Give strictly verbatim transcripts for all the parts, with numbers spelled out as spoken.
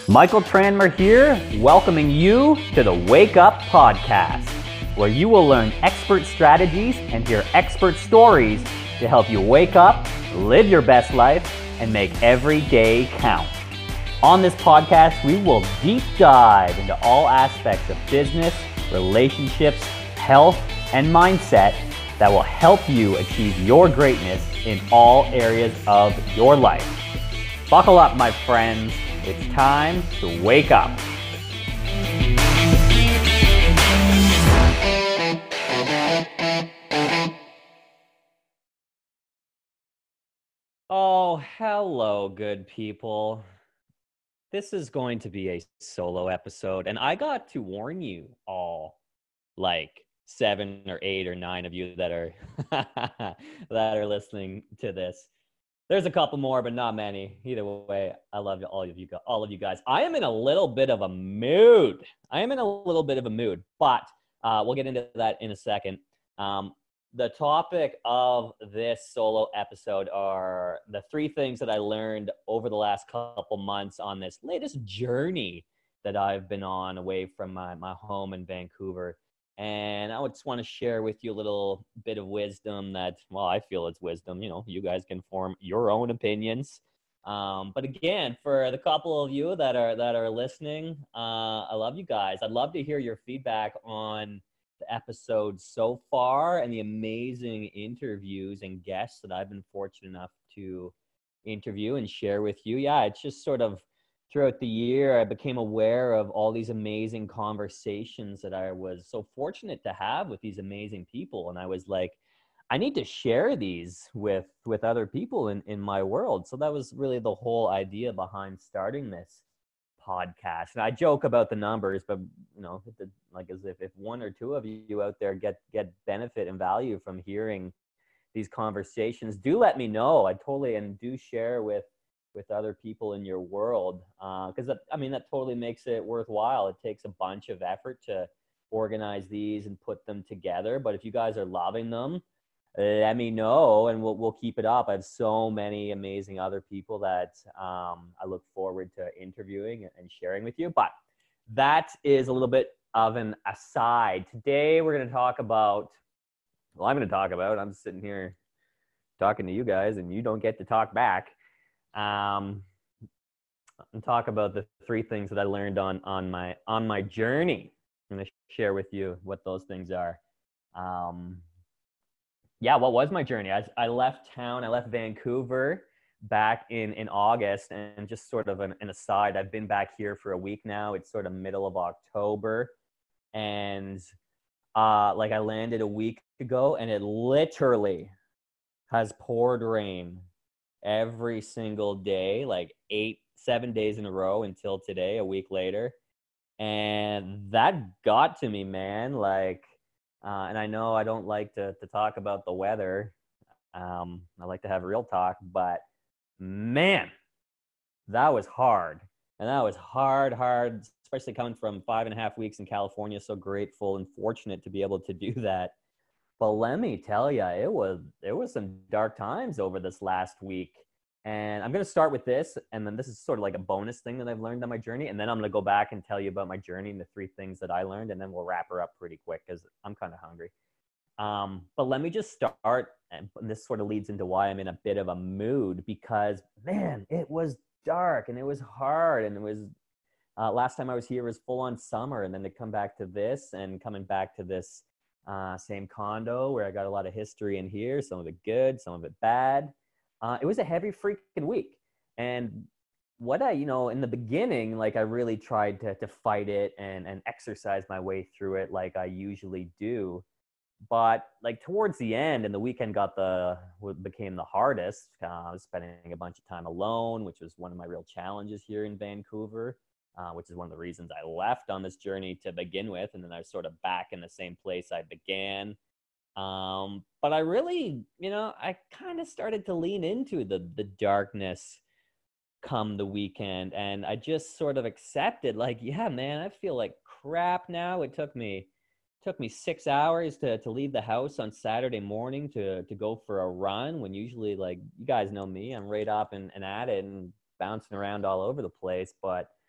Michael Tranmer here, welcoming you to the Wake Up Podcast, where you will learn expert strategies and hear expert stories to help you wake up, live your best life, and make every day count. On this podcast, we will deep dive into all aspects of business, relationships, health, and mindset that will help you achieve your greatness in all areas of your life. Buckle up, my friends. It's time to wake up. Oh, hello, good people. This is going to be a solo episode, and I got to warn you all, like seven or eight or nine of you that are that are listening to this. There's a couple more, but not many. Either way, I love all of you, all of you guys. I am in a little bit of a mood. I am in a little bit of a mood, but uh, we'll get into that in a second. Um, the topic of this solo episode are the three things that I learned over the last couple months on this latest journey that I've been on away from my, my home in Vancouver. And I would just want to share with you a little bit of wisdom that, well, I feel it's wisdom. You know, you guys can form your own opinions. Um, but again, for the couple of you that are that are listening, uh, I love you guys. I'd love to hear your feedback on the episode so far and the amazing interviews and guests that I've been fortunate enough to interview and share with you. Yeah, it's just sort of throughout the year, I became aware of all these amazing conversations that I was so fortunate to have with these amazing people. And I was like, I need to share these with, with other people in, in my world. So that was really the whole idea behind starting this podcast. And I joke about the numbers, but you know, like as if, if one or two of you out there get, get benefit and value from hearing these conversations, do let me know. I totally, and do share with with other people in your world. Uh, Cause that, I mean, that totally makes it worthwhile. It takes a bunch of effort to organize these and put them together. But if you guys are loving them, let me know and we'll, we'll keep it up. I have so many amazing other people that um, I look forward to interviewing and sharing with you. But that is a little bit of an aside. Today, we're going to talk about, well, I'm going to talk about, I'm sitting here talking to you guys and you don't get to talk back. Um, and talk about the three things that I learned on, on my, on my journey. I'm going to share with you what those things are. Um, yeah, what was my journey? I, I left town, I left Vancouver back in, in August, and just sort of an, an aside, I've been back here for a week now. It's sort of middle of October, and uh, like I landed a week ago and it literally has poured rain every single day, like eight, seven days in a row until today, a week later. And that got to me, man. Like, uh, and I know I don't like to, to talk about the weather. Um, I like to have real talk, but man, that was hard. And that was hard, hard, especially coming from five and a half weeks in California. So grateful and fortunate to be able to do that. But let me tell you, it was it was some dark times over this last week. And I'm going to start with this. And then this is sort of like a bonus thing that I've learned on my journey. And then I'm going to go back and tell you about my journey and the three things that I learned. And then we'll wrap her up pretty quick because I'm kind of hungry. Um, but let me just start. And this sort of leads into why I'm in a bit of a mood. Because, man, it was dark and it was hard. And it was uh, last time I was here was full on summer. And then to come back to this and coming back to this Uh, same condo where I got a lot of history in here, some of it good, some of it bad. Uh, it was a heavy freaking week. And what I, you know, in the beginning, like I really tried to, to fight it and, and exercise my way through it like I usually do. But like towards the end and the weekend got the, what became the hardest. Uh, I was spending a bunch of time alone, which was one of my real challenges here in Vancouver. Uh, which is one of the reasons I left on this journey to begin with. And then I was sort of back in the same place I began. Um, but I really, you know, I kind of started to lean into the the darkness come the weekend. And I just sort of accepted like, yeah, man, I feel like crap now. It took me took me six hours to, to leave the house on Saturday morning to, to go for a run when usually, like, you guys know me, I'm right up and, and at it and bouncing around all over the place. But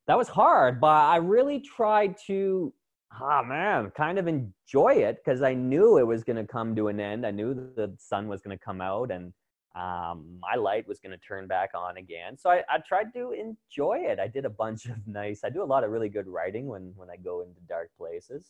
that was hard, but I really tried to, ah, man, kind of enjoy it because I knew it was going to come to an end. I knew the sun was going to come out and um, my light was going to turn back on again. So I, I tried to enjoy it. I did a bunch of nice, I do a lot of really good writing when, when I go into dark places.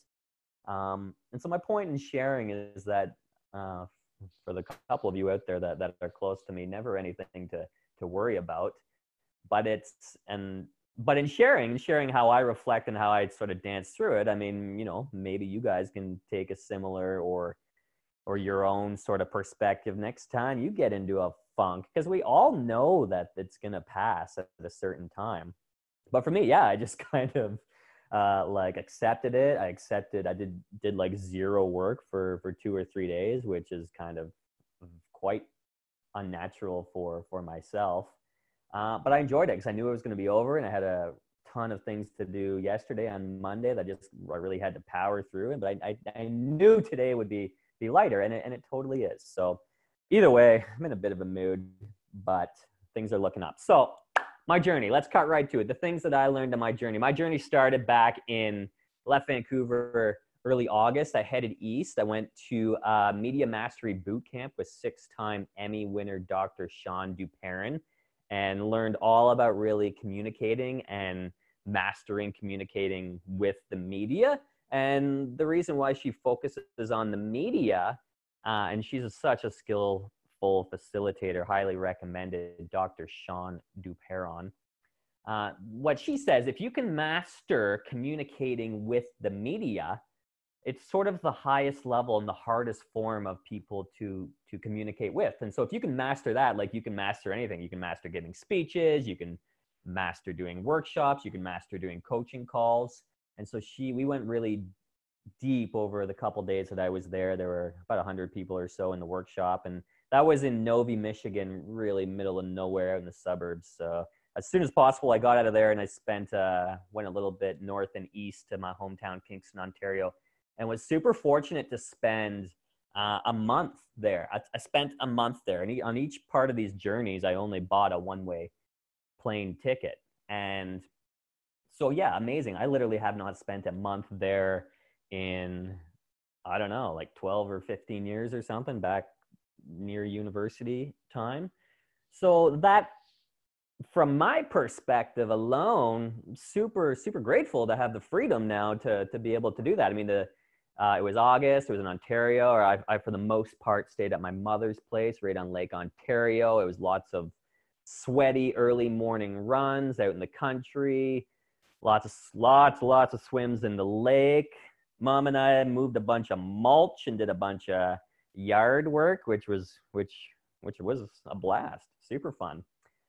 Um, and so my point in sharing is that uh, for the couple of you out there that, that are close to me, never anything to, to worry about, but it's, and but in sharing, sharing how I reflect and how I sort of dance through it, I mean, you know, maybe you guys can take a similar or or your own sort of perspective next time you get into a funk, because we all know that it's gonna pass at a certain time. But for me, yeah, I just kind of uh, like accepted it. I accepted. I did did like zero work for for two or three days, which is kind of quite unnatural for for myself. Uh, but I enjoyed it because I knew it was going to be over, and I had a ton of things to do yesterday on Monday that just I really had to power through. And but I, I, I knew today would be be lighter, and it, and it totally is. So either way, I'm in a bit of a mood, but things are looking up. So my journey, let's cut right to it. The things that I learned on my journey. My journey started back in left Vancouver early August. I headed east. I went to uh, Media Mastery Boot Camp with six-time Emmy winner Doctor Sean Duperrin, and learned all about really communicating and mastering communicating with the media. And the reason why she focuses on the media, uh, and she's a, such a skillful facilitator, highly recommended, Doctor Sean Duperron. Uh, what she says, if you can master communicating with the media, it's sort of the highest level and the hardest form of people to to communicate with. And so if you can master that, like you can master anything. You can master giving speeches, you can master doing workshops, you can master doing coaching calls. And so she we went really deep over the couple days that I was there. There were about one hundred people or so in the workshop, and that was in Novi, Michigan, really middle of nowhere in the suburbs. So as soon as possible, I got out of there and I spent uh, went a little bit north and east to my hometown, Kingston, Ontario, and was super fortunate to spend uh, a month there. I, I spent a month there, and on each part of these journeys, I only bought a one-way plane ticket. And so, yeah, amazing. I literally have not spent a month there in, I don't know, like twelve or fifteen years or something, back near university time. So that, from my perspective alone, super, super grateful to have the freedom now to, to be able to do that. I mean, the, Uh, it was August. It was in Ontario, or I, I, for the most part, stayed at my mother's place right on Lake Ontario. It was lots of sweaty early morning runs out in the country, lots of lots, lots of swims in the lake. Mom and I moved a bunch of mulch and did a bunch of yard work, which was which which was a blast, super fun.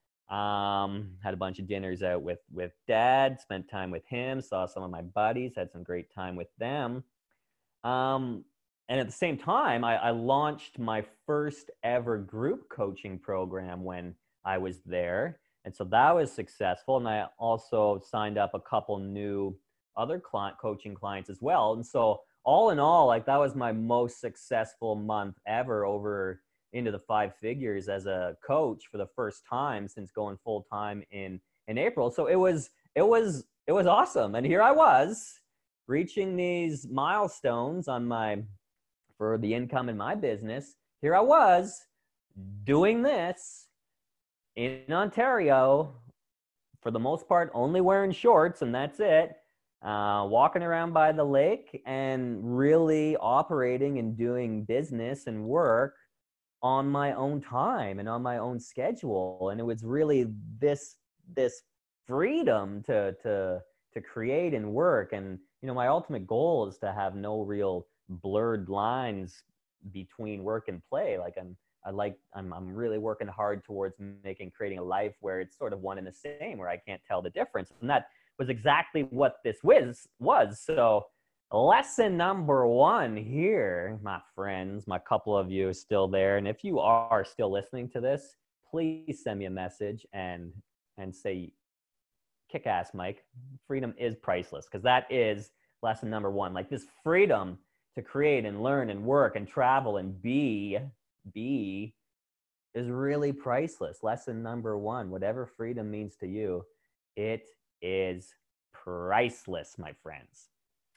Um, had a bunch of dinners out with with Dad, spent time with him, saw some of my buddies, had some great time with them. Um, and at the same time, I, I launched my first ever group coaching program when I was there. And so that was successful. And I also signed up a couple new other client coaching clients as well. And so all in all, like that was my most successful month ever, over into the five figures as a coach for the first time since going full time in, in April. So it was, it was, it was awesome. And here I was, reaching these milestones on my, for the income in my business. Here I was doing this in Ontario, for the most part, only wearing shorts, and that's it. Uh, walking around by the lake and really operating and doing business and work on my own time and on my own schedule. And it was really this, this freedom to, to, to create and work. And, you know, my ultimate goal is to have no real blurred lines between work and play. Like I'm, I like, I'm, I'm really working hard towards making, creating a life where it's sort of one and the same, where I can't tell the difference. And that was exactly what this was, was. So lesson number one here, my friends, my couple of you still there. And if you are still listening to this, please send me a message and, and say, kick ass, Mike. Freedom is priceless, because that is lesson number one. Like this freedom to create and learn and work and travel and be, be is really priceless. Lesson number one, whatever freedom means to you, it is priceless, my friends.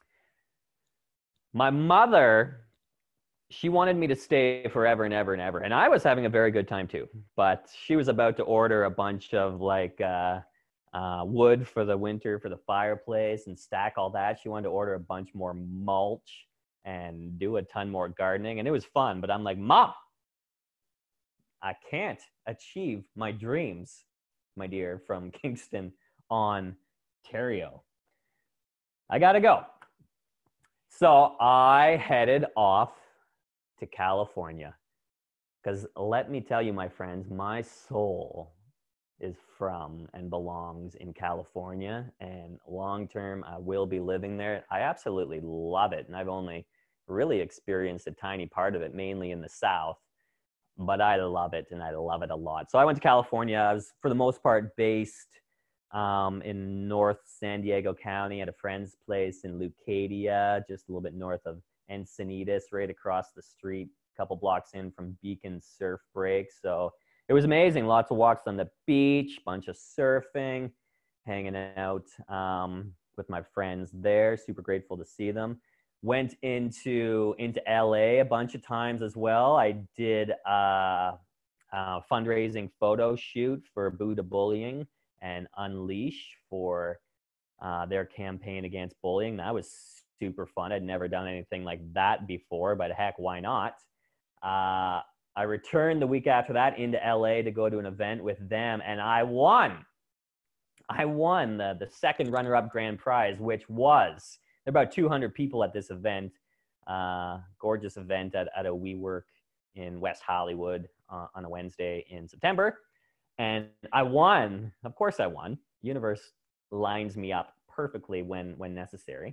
My mother, she wanted me to stay forever and ever and ever. And I was having a very good time too. But she was about to order a bunch of like uh, uh, wood for the winter for the fireplace and stack all that. She wanted to order a bunch more mulch and do a ton more gardening. And it was fun. But I'm like, Mom, I can't achieve my dreams, my dear, from Kingston, Ontario. I got to go. So I headed off to California because let me tell you, my friends, my soul is from and belongs in California, and long term I will be living there. I absolutely love it, and I've only really experienced a tiny part of it, mainly in the South, but I love it, and I love it a lot. So I went to California. I was for the most part based um, in North San Diego County at a friend's place in Leucadia, just a little bit north of Encinitas, right across the street, a couple blocks in from Beacon Surf Break. So it was amazing. Lots of walks on the beach, bunch of surfing, hanging out um, with my friends there. Super grateful to see them. Went into into L A a bunch of times as well. I did a, a fundraising photo shoot for Buddha Bullying and Unleash for uh, their campaign against bullying. That was super fun. I'd never done anything like that before, but heck, why not? Uh, I returned the week after that into L A to go to an event with them, and I won. I won the, the second runner-up grand prize, which was, there were about two hundred people at this event, uh, gorgeous event at, at a WeWork in West Hollywood uh, on a Wednesday in September. And I won. Of course I won. Universe lines me up perfectly when, when necessary.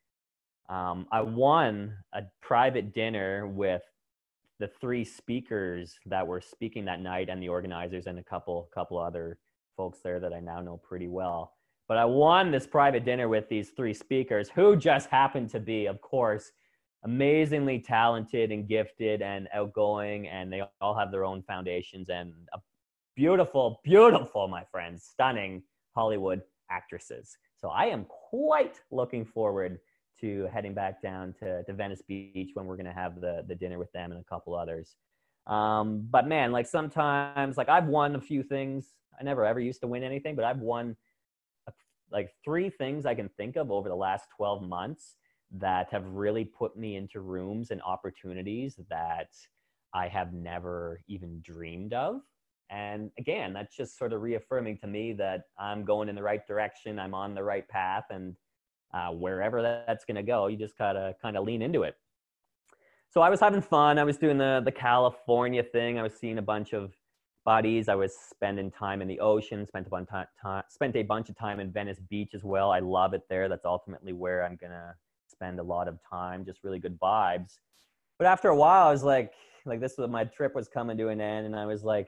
Um, I won a private dinner with the three speakers that were speaking that night and the organizers and a couple, couple other folks there that I now know pretty well. But I won this private dinner with these three speakers who just happened to be, of course, amazingly talented and gifted and outgoing, and they all have their own foundations and a beautiful, beautiful, my friends, stunning Hollywood actresses. So I am quite looking forward to heading back down to, to Venice Beach when we're going to have the, the dinner with them and a couple others. Um, but man, like sometimes, like I've won a few things. I never ever used to win anything, but I've won a, like three things I can think of over the last twelve months that have really put me into rooms and opportunities that I have never even dreamed of. And again, that's just sort of reaffirming to me that I'm going in the right direction. I'm on the right path, and uh, wherever that's going to go, you just gotta kind of lean into it. So I was having fun. I was doing the, the California thing. I was seeing a bunch of buddies. I was spending time in the ocean, spent a bunch of time, spent a bunch of time in Venice Beach as well. I love it there. That's ultimately where I'm going to spend a lot of time, just really good vibes. But after a while, I was like, like this was, my trip was coming to an end, and I was like,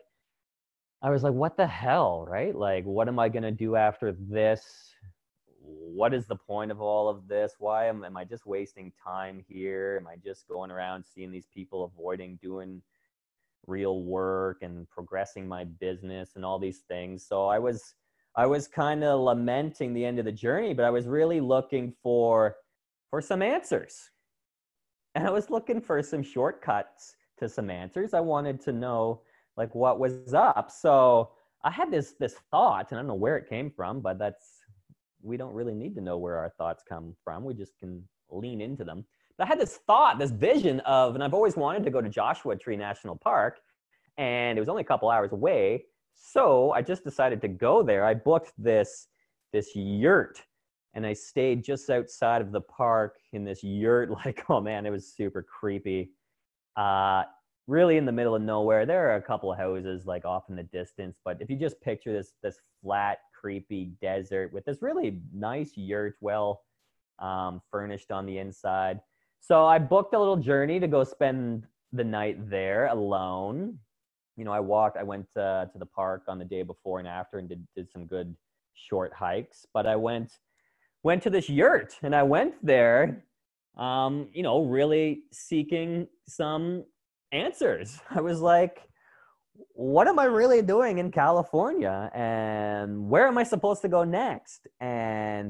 I was like, what the hell, right? Like, what am I going to do after this? What is the point of all of this? Why am, am I just wasting time here? Am I just going around seeing these people, avoiding doing real work and progressing my business and all these things? So I was, I was kind of lamenting the end of the journey, but I was really looking for, for some answers. And I was looking for some shortcuts to some answers. I wanted to know like what was up. So I had this, this thought, and I don't know where it came from, but that's, we don't really need to know where our thoughts come from. We just can lean into them. But I had this thought, this vision of, and I've always wanted to go to Joshua Tree National Park, and it was only a couple hours away. So I just decided to go there. I booked this, this yurt, and I stayed just outside of the park in this yurt. Like, oh man, it was super creepy. Uh, really in the middle of nowhere. There are a couple of houses like off in the distance, but if you just picture this, this flat, creepy desert with this really nice yurt, well um, furnished on the inside. So I booked a little journey to go spend the night there alone. You know, I walked, I went uh, to the park on the day before and after and did, did some good short hikes, but I went, went to this yurt, and I went there, um, you know, really seeking some answers. I was like, what am I really doing in California, and where am I supposed to go next? And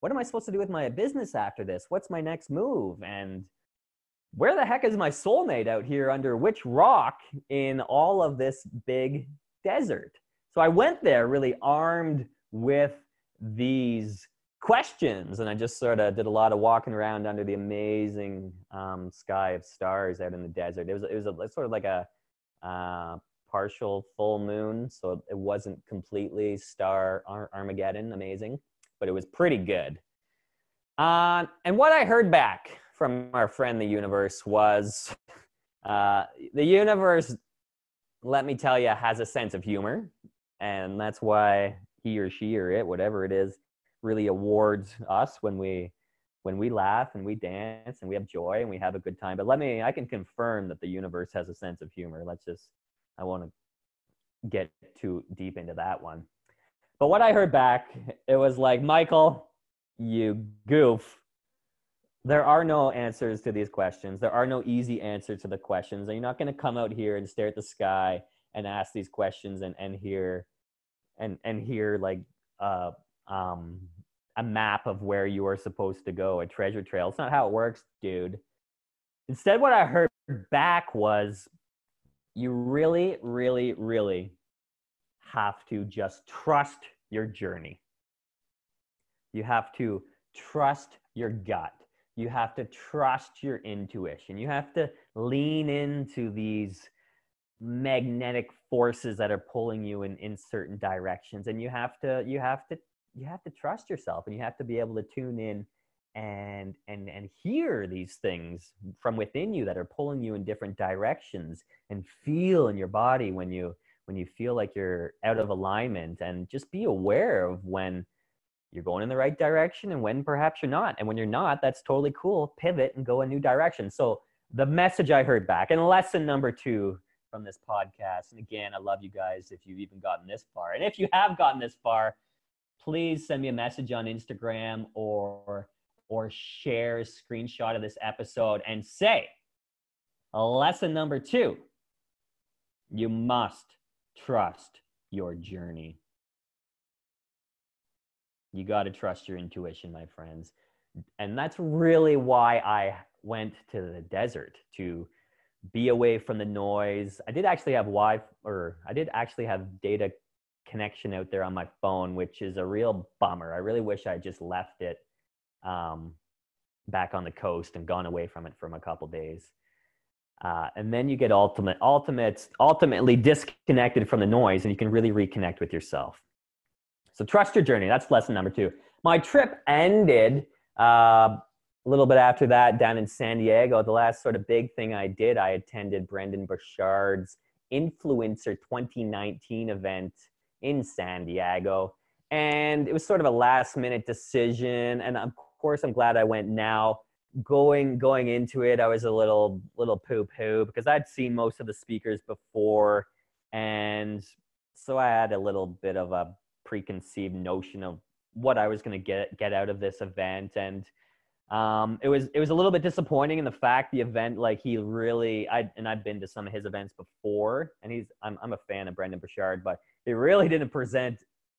what am I supposed to do with my business after this? What's my next move? And where the heck is my soulmate out here under which rock in all of this big desert? So I went there really armed with these questions, and I just sort of did a lot of walking around under the amazing um, sky of stars out in the desert. It was it was a, sort of like a uh, partial full moon, so it wasn't completely star Ar- Armageddon amazing, but it was pretty good. Uh, and what I heard back from our friend the universe was uh, the universe, let me tell you, has a sense of humor, and that's why he or she or it, whatever it is, really awards us when we when we laugh and we dance and we have joy and we have a good time. But let me, I can confirm that the universe has a sense of humor. Let's just, I want to get too deep into that one. But what I heard back, it was like, Michael, you goof. There are no answers to these questions. There are no easy answers to the questions. And you're not going to come out here and stare at the sky and ask these questions and, and hear and, and hear like uh, um, a map of where you are supposed to go, a treasure trail. It's not how it works, dude. Instead, what I heard back was you really, really, really have to just trust your journey. You have to trust your gut. You have to trust your intuition. You have to lean into these magnetic forces that are pulling you in, in certain directions. And you have to, you have to, you have to trust yourself, and you have to be able to tune in and, and, and hear these things from within you that are pulling you in different directions, and feel in your body when you, when you feel like you're out of alignment, and just be aware of when you're going in the right direction and when perhaps you're not. And when you're not, that's totally cool. Pivot and go a new direction. So the message I heard back, and lesson number two from this podcast, and again, I love you guys if you've even gotten this far. And if you have gotten this far, please send me a message on Instagram or, or share a screenshot of this episode and say, lesson number two, you must trust your journey. You got to trust your intuition, my friends. And that's really why I went to the desert, to be away from the noise. I did actually have Wi-Fi, or I did actually have data connection out there on my phone, which is a real bummer. I really wish I just left it um, back on the coast and gone away from it for a couple days. Uh, and then you get ultimate, ultimate, ultimately disconnected from the noise, and you can really reconnect with yourself. So trust your journey. That's lesson number two. My trip ended uh, a little bit after that down in San Diego. The last sort of big thing I did, I attended Brendon Burchard's Influencer twenty nineteen event in San Diego. And it was sort of a last minute decision. And of course, I'm glad I went now. Going going into it, I was a little little poo-poo because I'd seen most of the speakers before. And so I had a little bit of a preconceived notion of what I was going to get get out of this event, and um, it was it was a little bit disappointing in the fact the event, like he really, I and I've been to some of his events before, and he's I'm I'm a fan of Brendon Burchard, but he really didn't present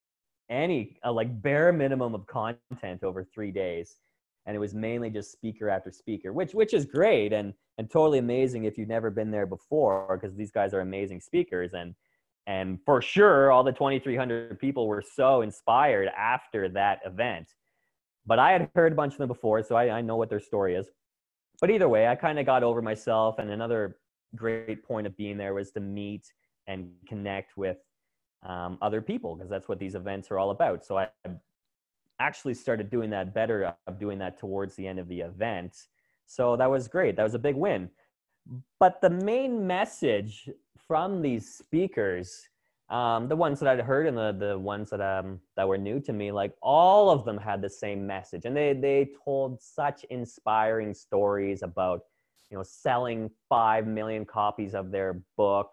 any uh, like bare minimum of content over three days, and it was mainly just speaker after speaker, which which is great and and totally amazing if you've never been there before, because these guys are amazing speakers. And And for sure, all the twenty-three hundred people were so inspired after that event. But I had heard a bunch of them before, so I, I know what their story is. But either way, I kind of got over myself. And another great point of being there was to meet and connect with um, other people, because that's what these events are all about. So I actually started doing that better, of doing that towards the end of the event. So that was great. That was a big win. But the main message from these speakers, um, the ones that I'd heard and the, the ones that um that were new to me, like all of them had the same message. And they they told such inspiring stories about, you know, selling five million copies of their book,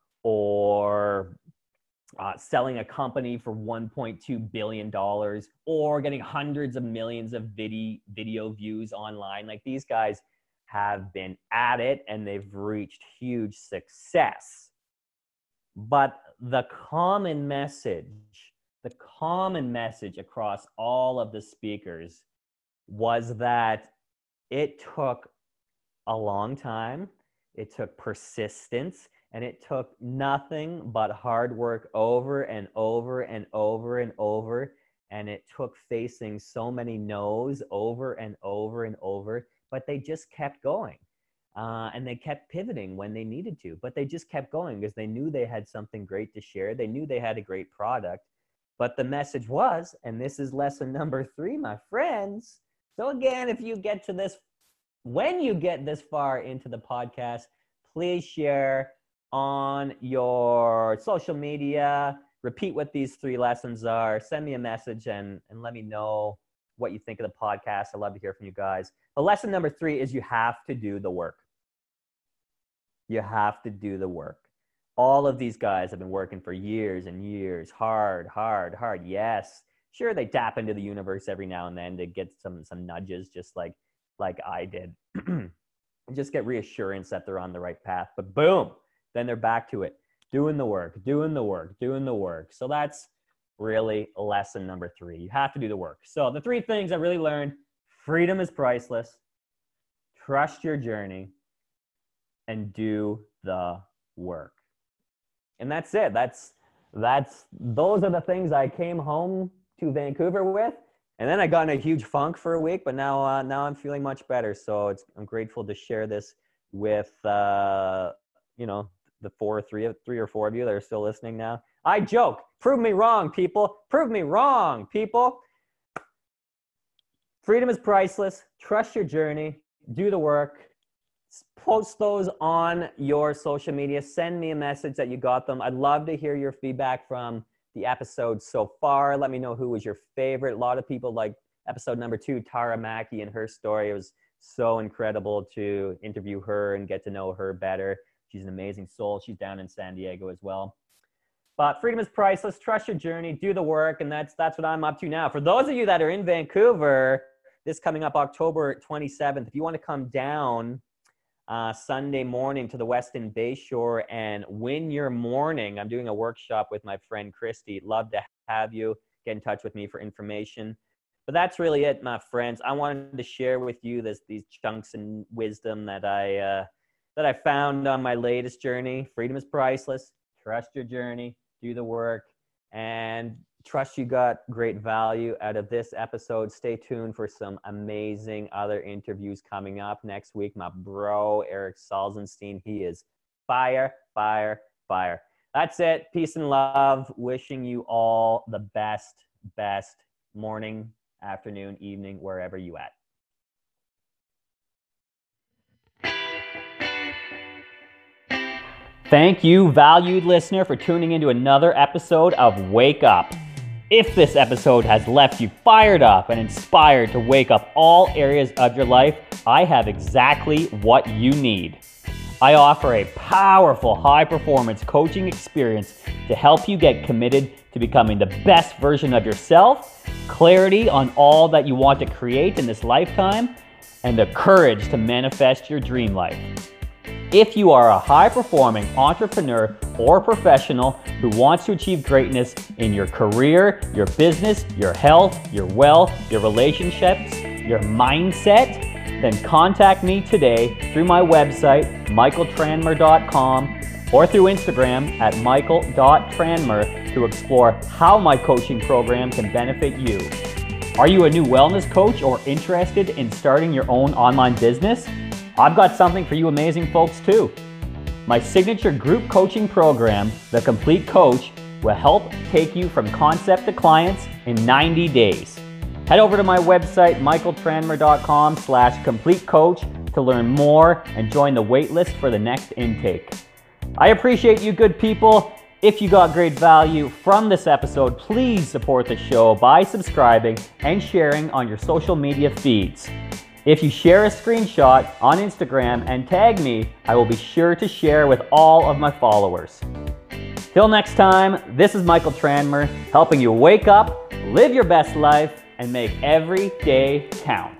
or uh, selling a company for one point two billion dollars, or getting hundreds of millions of video, video views online. Like, these guys have been at it and they've reached huge success. But the common message, the common message across all of the speakers was that it took a long time. It took persistence, and it took nothing but hard work over and over and over and over. And it took facing so many no's over and over and over, but they just kept going. Uh, and they kept pivoting when they needed to, but they just kept going because they knew they had something great to share. They knew they had a great product, but the message was, and this is lesson number three, my friends. So again, if you get to this, when you get this far into the podcast, please share on your social media, repeat what these three lessons are, send me a message and, and let me know what you think of the podcast. I'd love to hear from you guys. But lesson number three is you have to do the work. You have to do the work. All of these guys have been working for years and years, hard, hard, hard. Yes, sure, they tap into the universe every now and then to get some some nudges, just like like I did. Just get reassurance that they're on the right path. But boom, then they're back to it, doing the work, doing the work, doing the work. So that's really lesson number three. You have to do the work. So the three things I really learned: freedom is priceless, trust your journey, and do the work. And that's it. That's, that's, those are the things I came home to Vancouver with. And then I got in a huge funk for a week, but now, uh, now I'm feeling much better. So it's, I'm grateful to share this with, uh, you know, the four, three, three or four of you that are still listening now. I joke. Prove me wrong, people. Prove me wrong, people. Freedom is priceless. Trust your journey. Do the work. Post those on your social media. Send me a message that you got them. I'd love to hear your feedback from the episode so far. Let me know who was your favorite. A lot of people like episode number two, Tara Mackey and her story. It was so incredible to interview her and get to know her better. She's an amazing soul. She's down in San Diego as well. But freedom is priceless. Trust your journey. Do the work. And that's, that's what I'm up to now. For those of you that are in Vancouver, this coming up October twenty-seventh, if you want to come down Uh, Sunday morning to the Westin Bayshore and win your morning. I'm doing a workshop with my friend Christy. Love to have you. Get in touch with me for information. But that's really it, my friends. I wanted to share with you this, these chunks and wisdom that I, uh, that I found on my latest journey. Freedom is priceless. Trust your journey. Do the work. And trust you got great value out of this episode. Stay tuned for some amazing other interviews coming up next week. My bro, Eric Salzenstein, he is fire, fire, fire. That's it. Peace and love. Wishing you all the best, best morning, afternoon, evening, wherever you at. Thank you, valued listener, for tuning into another episode of Wake Up. If this episode has left you fired up and inspired to wake up all areas of your life, I have exactly what you need. I offer a powerful high-performance coaching experience to help you get committed to becoming the best version of yourself, clarity on all that you want to create in this lifetime, and the courage to manifest your dream life. If you are a high-performing entrepreneur or professional who wants to achieve greatness in your career, your business, your health, your wealth, your relationships, your mindset, then contact me today through my website, michael tranmer dot com, or through Instagram at michael dot tranmer to explore how my coaching program can benefit you. Are you a new wellness coach or interested in starting your own online business? I've got something for you amazing folks too. My signature group coaching program, The Complete Coach, will help take you from concept to clients in ninety days. Head over to my website, michael tranmer dot com slash complete coach to learn more and join the waitlist for the next intake. I appreciate you good people. If you got great value from this episode, please support the show by subscribing and sharing on your social media feeds. If you share a screenshot on Instagram and tag me, I will be sure to share with all of my followers. Till next time, this is Michael Tranmer, helping you wake up, live your best life, and make every day count.